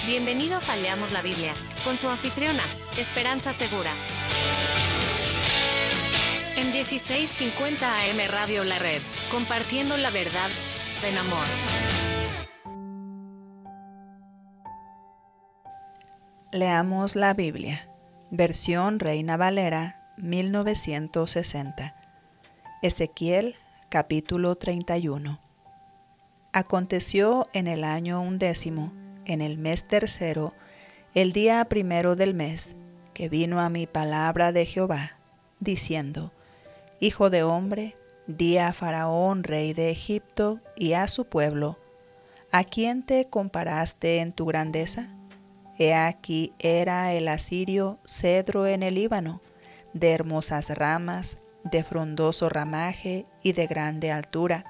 Bienvenidos a Leamos la Biblia, con su anfitriona, Esperanza Segura. En 1650 AM Radio La Red, compartiendo la verdad en amor. Leamos la Biblia, versión Reina Valera, 1960. Ezequiel, capítulo 31. Aconteció en el año 11, en el mes 3, el día 1 del mes, que vino a mí palabra de Jehová, diciendo: Hijo de hombre, di a Faraón, rey de Egipto, y a su pueblo: ¿a quién te comparaste en tu grandeza? He aquí era el asirio cedro en el Líbano, de hermosas ramas, de frondoso ramaje y de grande altura,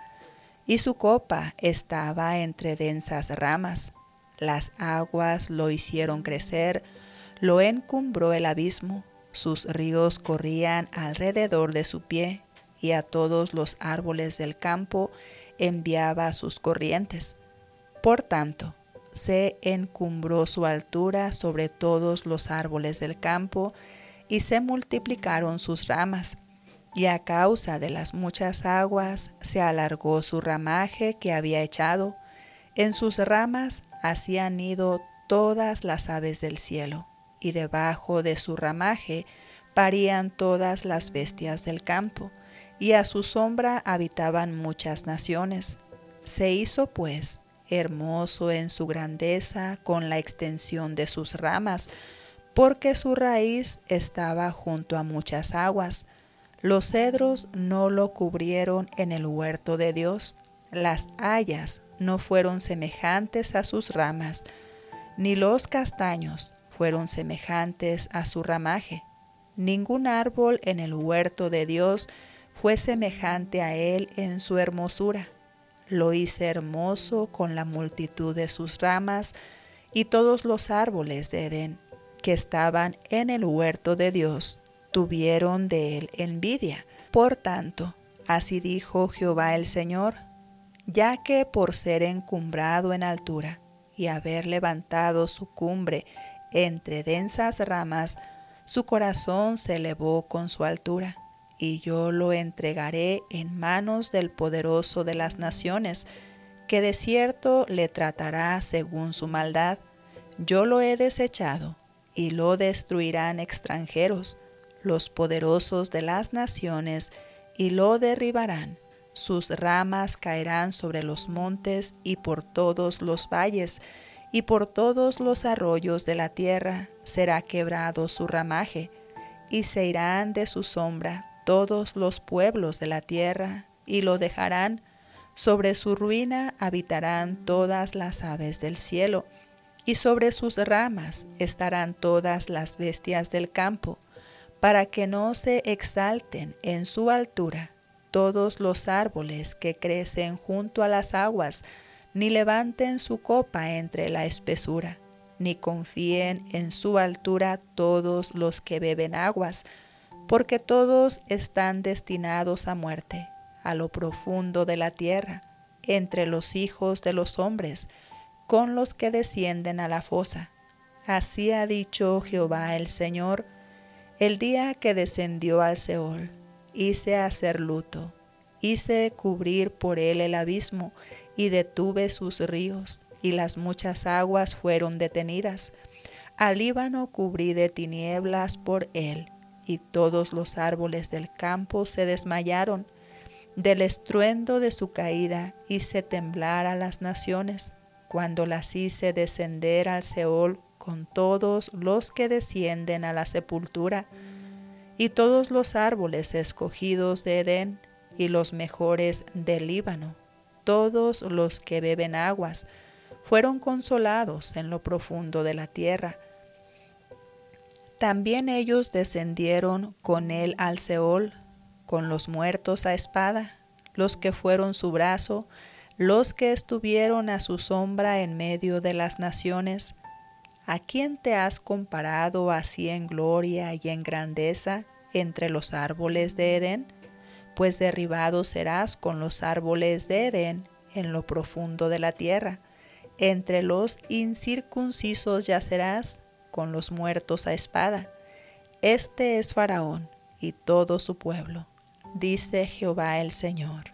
y su copa estaba entre densas ramas. Las aguas lo hicieron crecer, lo encumbró el abismo, sus ríos corrían alrededor de su pie, y a todos los árboles del campo enviaba sus corrientes. Por tanto, se encumbró su altura sobre todos los árboles del campo, y se multiplicaron sus ramas, y a causa de las muchas aguas se alargó su ramaje que había echado. En sus ramas hacían nido todas las aves del cielo, y debajo de su ramaje parían todas las bestias del campo, y a su sombra habitaban muchas naciones. Se hizo, pues, hermoso en su grandeza con la extensión de sus ramas, porque su raíz estaba junto a muchas aguas. Los cedros no lo cubrieron en el huerto de Dios, las hayas no fueron semejantes a sus ramas, ni los castaños fueron semejantes a su ramaje. Ningún árbol en el huerto de Dios fue semejante a él en su hermosura. Lo hice hermoso con la multitud de sus ramas, y todos los árboles de Edén que estaban en el huerto de Dios tuvieron de él envidia. Por tanto, así dijo Jehová el Señor: ya que por ser encumbrado en altura y haber levantado su cumbre entre densas ramas, su corazón se elevó con su altura, y yo lo entregaré en manos del poderoso de las naciones, que de cierto le tratará según su maldad. Yo lo he desechado, y lo destruirán extranjeros, los poderosos de las naciones, y lo derribarán. Sus ramas caerán sobre los montes y por todos los valles, y por todos los arroyos de la tierra será quebrado su ramaje, y se irán de su sombra todos los pueblos de la tierra, y lo dejarán. Sobre su ruina habitarán todas las aves del cielo, y sobre sus ramas estarán todas las bestias del campo, para que no se exalten en su altura todos los árboles que crecen junto a las aguas, ni levanten su copa entre la espesura, ni confíen en su altura todos los que beben aguas, porque todos están destinados a muerte, a lo profundo de la tierra, entre los hijos de los hombres, con los que descienden a la fosa. Así ha dicho Jehová el Señor: el día que descendió al Seol, hice hacer luto, hice cubrir por él el abismo, y detuve sus ríos, y las muchas aguas fueron detenidas. Al Líbano cubrí de tinieblas por él, y todos los árboles del campo se desmayaron. Del estruendo de su caída hice temblar a las naciones, cuando las hice descender al Seol con todos los que descienden a la sepultura. Y todos los árboles escogidos de Edén, y los mejores del Líbano, todos los que beben aguas, fueron consolados en lo profundo de la tierra. También ellos descendieron con él al Seol, con los muertos a espada, los que fueron su brazo, los que estuvieron a su sombra en medio de las naciones. ¿A quién te has comparado así en gloria y en grandeza entre los árboles de Edén? Pues derribado serás con los árboles de Edén en lo profundo de la tierra, Entre los incircuncisos yacerás, con los muertos a espada. Este es Faraón y todo su pueblo, dice Jehová el Señor.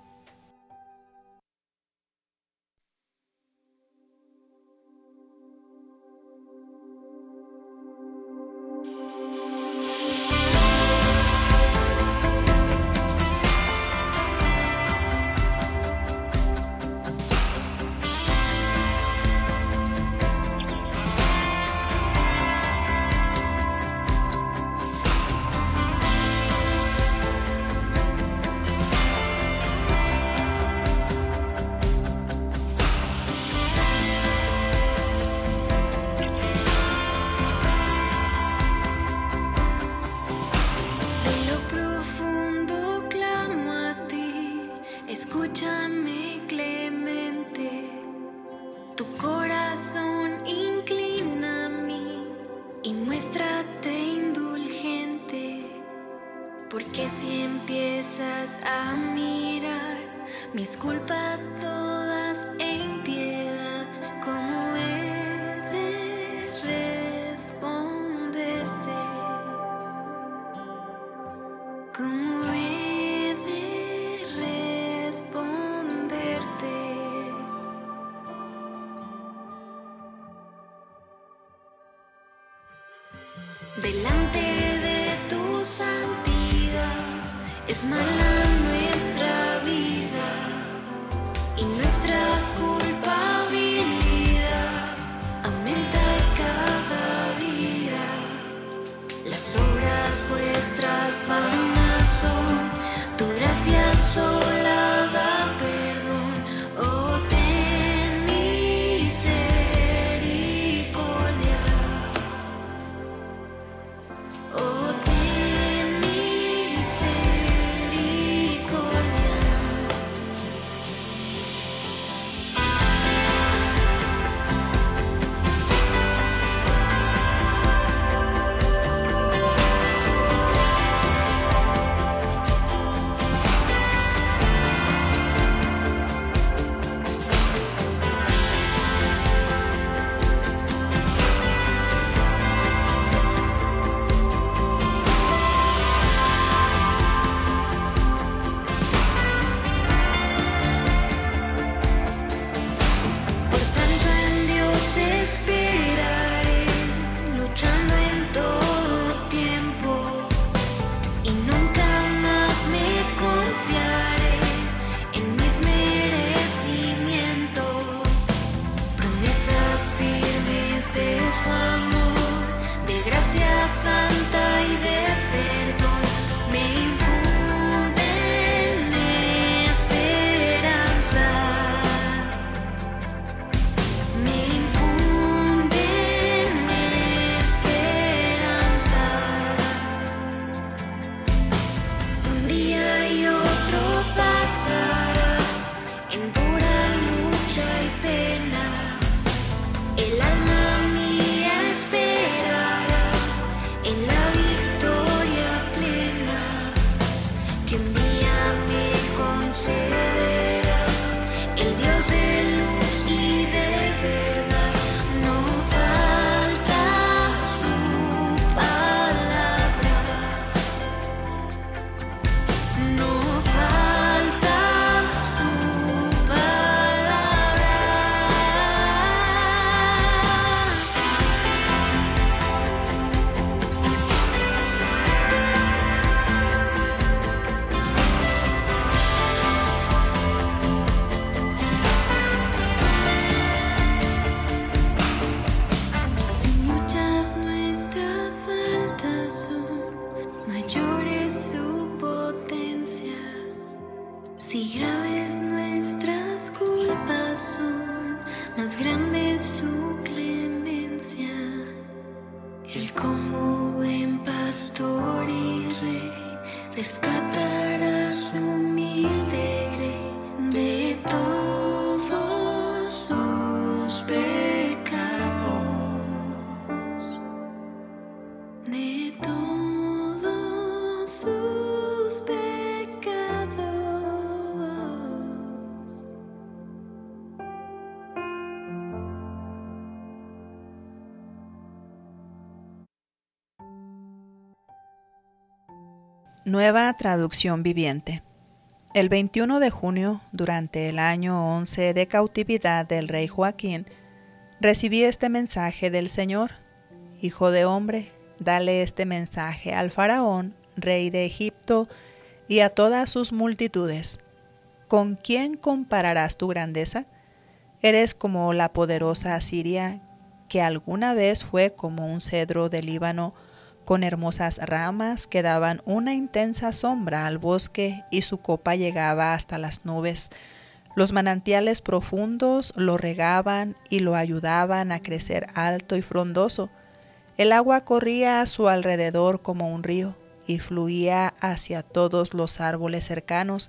Escúchame clemente, tu corazón inclina a mí y muéstrate indulgente, porque si empiezas a mirar mis culpas todas en piedad, ¿cómo he de responderte? ¿Cómo he de responderte? Delante de tu santidad es mala nuestra vida y nuestra culpabilidad aumenta cada día. Las obras vuestras vanas son, tu gracia sola da perdón. Oh, ten misericordia. Oh, ten misericordia. Por tanto en Dios esperaré, luchando en todo tiempo, y nunca más me confiaré en mis merecimientos. Promesas firmes de su amor, de gracia santa y de perdón, me infunden esperanza. Me infunden esperanza. Un día y otro pasará en dura lucha y pena. El alma mía esperará en la victoria plena que un día me concederá el Dios de luz y de verdad. No falta su palabra, no falta su palabra. Si muchas nuestras faltas son, mayor es su potencia. Si graves nuestras culpas son, más grande es su clemencia. Él como buen pastor y rey rescatará su humilde grey de todos sus pecados, de todos sus pecados. Nueva traducción viviente. El 21 de junio, durante el año 11 de cautividad del rey Joaquín, recibí este mensaje del Señor. Hijo de hombre, dale este mensaje al faraón, rey de Egipto, y a todas sus multitudes. ¿Con quién compararás tu grandeza? Eres como la poderosa Asiria, que alguna vez fue como un cedro del Líbano, con hermosas ramas que daban una intensa sombra al bosque, y su copa llegaba hasta las nubes. Los manantiales profundos lo regaban y lo ayudaban a crecer alto y frondoso. El agua corría a su alrededor como un río y fluía hacia todos los árboles cercanos.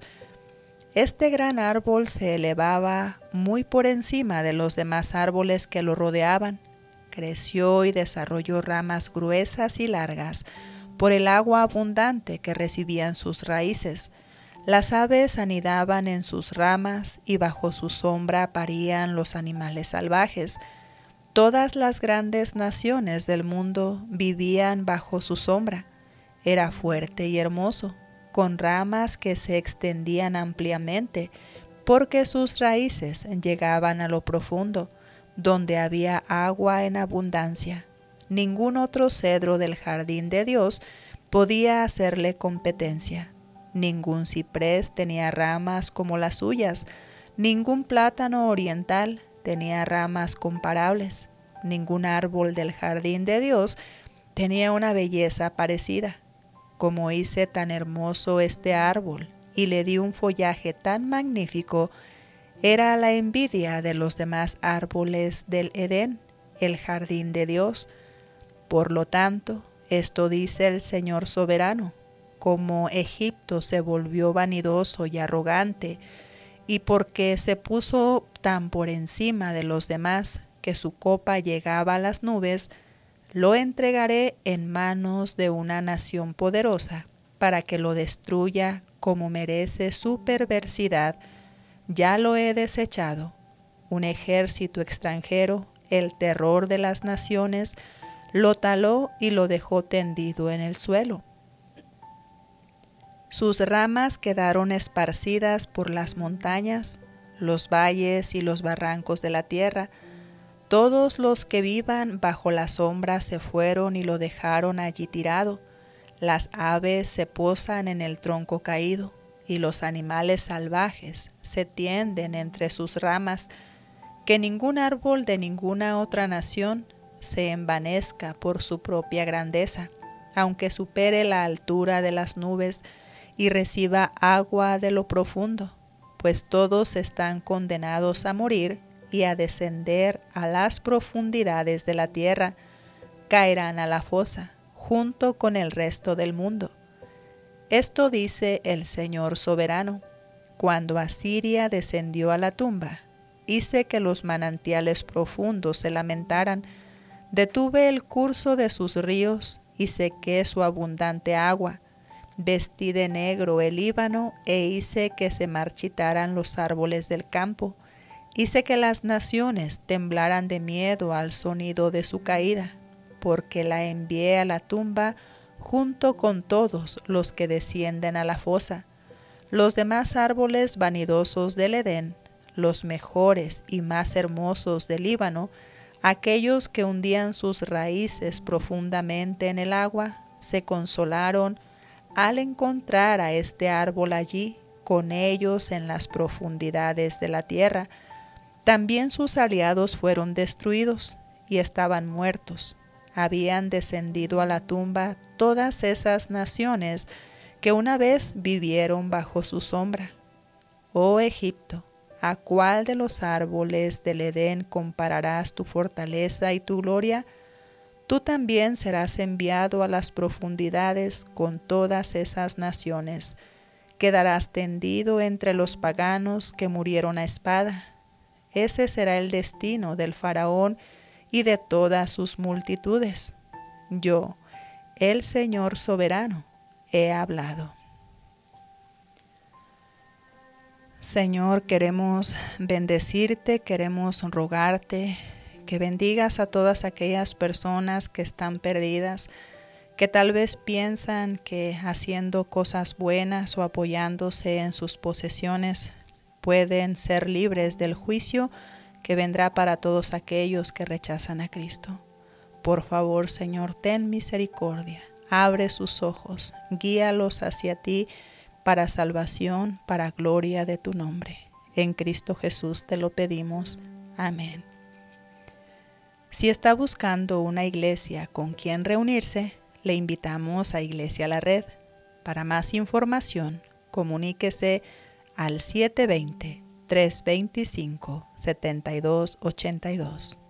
Este gran árbol se elevaba muy por encima de los demás árboles que lo rodeaban. Creció y desarrolló ramas gruesas y largas por el agua abundante que recibían sus raíces. Las aves anidaban en sus ramas y bajo su sombra parían los animales salvajes. Todas las grandes naciones del mundo vivían bajo su sombra. Era fuerte y hermoso, con ramas que se extendían ampliamente, porque sus raíces llegaban a lo profundo, donde había agua en abundancia. Ningún otro cedro del jardín de Dios podía hacerle competencia. Ningún ciprés tenía ramas como las suyas. Ningún plátano oriental tenía ramas comparables. Ningún árbol del jardín de Dios tenía una belleza parecida. Como hice tan hermoso este árbol y le di un follaje tan magnífico, era la envidia de los demás árboles del Edén, el jardín de Dios. Por lo tanto, esto dice el Señor soberano: como Egipto se volvió vanidoso y arrogante, y porque se puso tan por encima de los demás que su copa llegaba a las nubes, lo entregaré en manos de una nación poderosa para que lo destruya como merece su perversidad. Ya lo he desechado. Un ejército extranjero, el terror de las naciones, lo taló y lo dejó tendido en el suelo. Sus ramas quedaron esparcidas por las montañas, los valles y los barrancos de la tierra. Todos los que vivan bajo la sombra se fueron y lo dejaron allí tirado. Las aves se posan en el tronco caído, y los animales salvajes se tienden entre sus ramas. Que ningún árbol de ninguna otra nación se envanezca por su propia grandeza, aunque supere la altura de las nubes y reciba agua de lo profundo, pues todos están condenados a morir y a descender a las profundidades de la tierra. Caerán a la fosa junto con el resto del mundo. Esto dice el Señor soberano: cuando Asiria descendió a la tumba, hice que los manantiales profundos se lamentaran, detuve el curso de sus ríos y sequé su abundante agua. Vestí de negro el Líbano e hice que se marchitaran los árboles del campo. Hice que las naciones temblaran de miedo al sonido de su caída, porque la envié a la tumba junto con todos los que descienden a la fosa. Los demás árboles vanidosos del Edén, los mejores y más hermosos del Líbano, aquellos que hundían sus raíces profundamente en el agua, se consolaron al encontrar a este árbol allí con ellos en las profundidades de la tierra. También sus aliados fueron destruidos y estaban muertos. Habían descendido a la tumba todas esas naciones que una vez vivieron bajo su sombra. Oh Egipto, ¿a cuál de los árboles del Edén compararás tu fortaleza y tu gloria? Tú también serás enviado a las profundidades con todas esas naciones. Quedarás tendido entre los paganos que murieron a espada. Ese será el destino del faraón y de todas sus multitudes. Yo, el Señor soberano, he hablado. Señor, queremos bendecirte, queremos rogarte que bendigas a todas aquellas personas que están perdidas, que tal vez piensan que haciendo cosas buenas o apoyándose en sus posesiones pueden ser libres del juicio que vendrá para todos aquellos que rechazan a Cristo. Por favor, Señor, ten misericordia, abre sus ojos, guíalos hacia ti para salvación, para gloria de tu nombre. En Cristo Jesús te lo pedimos. Amén. Si está buscando una iglesia con quien reunirse, le invitamos a Iglesia La Red. Para más información, comuníquese al 720-325-7282.